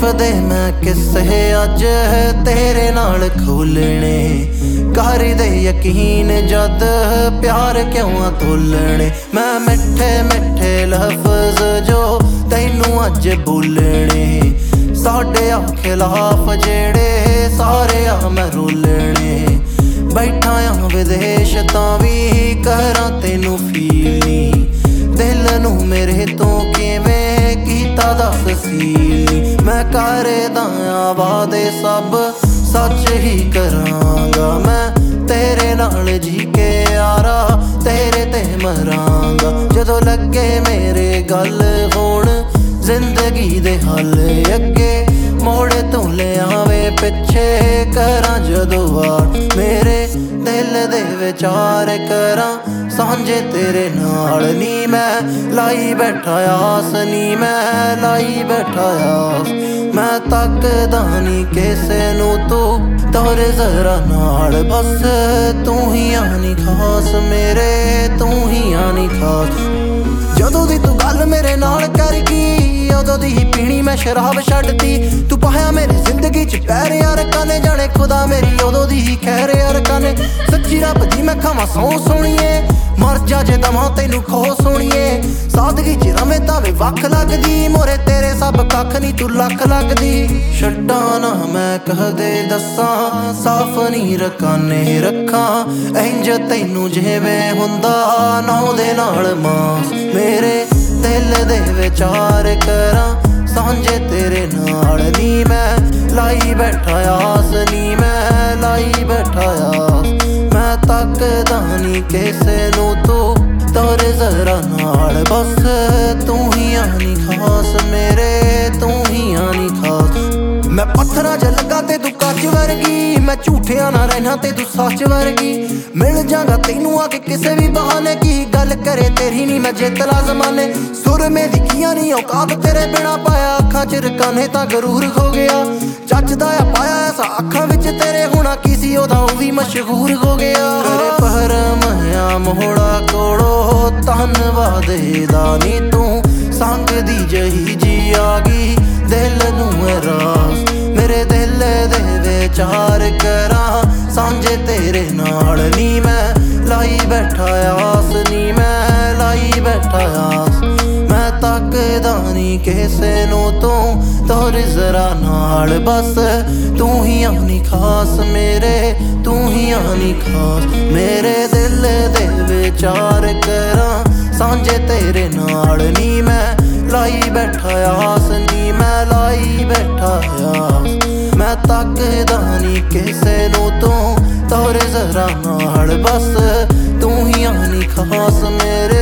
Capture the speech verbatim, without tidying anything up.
दे मैं किस्से अज तेरे नाल खोलने कर दे यकीन जद प्यार क्यों तोलने। मैं मिठे मिठे लफ्ज जो तैनू अज बोलने साडे आ खिलाफ जेड़े सारे आ मैं रोलने। बैठा आ विदेश तां भी करां तैनू फील नी दिल नू मेरे तो किवें कीता दस सील। मैं करदा वादे सब सच ही करांगा मैं तेरे नाल जी के यारा तेरे ते मरांगा। जदों लगे मेरे गल होण जिंदगी दे हल अगे मोड़ तू ले आवे पिछे करां जदों वार मेरे दिल दे विचार करां सांझे तेरे नाल नी। मैं लाई बैठा आस नी मैं लाई बैठा आस। मैं तकदा नी किसे नू तू तोरे जरा नाल बस तू ही आनी खास मेरे तू ही आनी खास। जदों दी तू गल मेरे नाल कर गई उदों दी ही पीनी मैं शराब छड्डती। तू पाया मेरी जिंदगी च पैर यार काने जाने खुदा मेरी उदों दी ही खैर यार काने। सच्ची रब दी मैं खावां सौ सोहणीए मर जा जे दवां तैनू खो सोहणीए। सादगी च रवे तां वे वख लगदी मोरे तेरे सब कख नी तू लख लगदी। छड्डां ना मैं कहदे दस्सां साफ नी रकाने रखां इंज तैनू जिवें हुंदा नौ दे नाल मास। मेरे दिल दे विचार करां सांझे तेरे नाल नी मैं लाई बैठा आस नी मैं लाई बैठा आस। मैं तकदा नी किसे नू तू तोरे जरा नाल बस तू ही आनी खास मेरे तू ही आनी खास। मैं पत्थरां च लगा ते तू कच वर्गी मैं झूठिया ना रहना ते तू सच वर्गी। मिल जागा तैनू आके किसे भी बहाने की गल करे तेरी नी मैं जितला जमाने। सुर में दिखिया नी औकात तेरे बिना पाया अखां च रकाने तां गरूर खो गया। जचदा आ पाया ऐसा अखां विच तेरे होना की सी ओदा ओह भी मशहूर हो गया। करे पहरम आ मोहड़ा कोड़ो धन्नवाद दा नी तू संग दी जही जी आ गई दिल नू रास। मेरे दिल दे विचार करां सांझे तेरे नाल नी मैं लाई बैठा आस नी मैं लाई बैठा आस। मैं तकदा नी किसे नू तू तोरे जरा नाल बस तू ही आनी खास मेरे तू ही आनी खास। मेरे दिल दे विचार करां सांझे तेरे नाल नी मैं लाई बैठा आस नी मैं लाई बैठा आस। मैं तकदा नी किसे नू तू तोरे जरा नाल बस तू ही आनी खास मेरे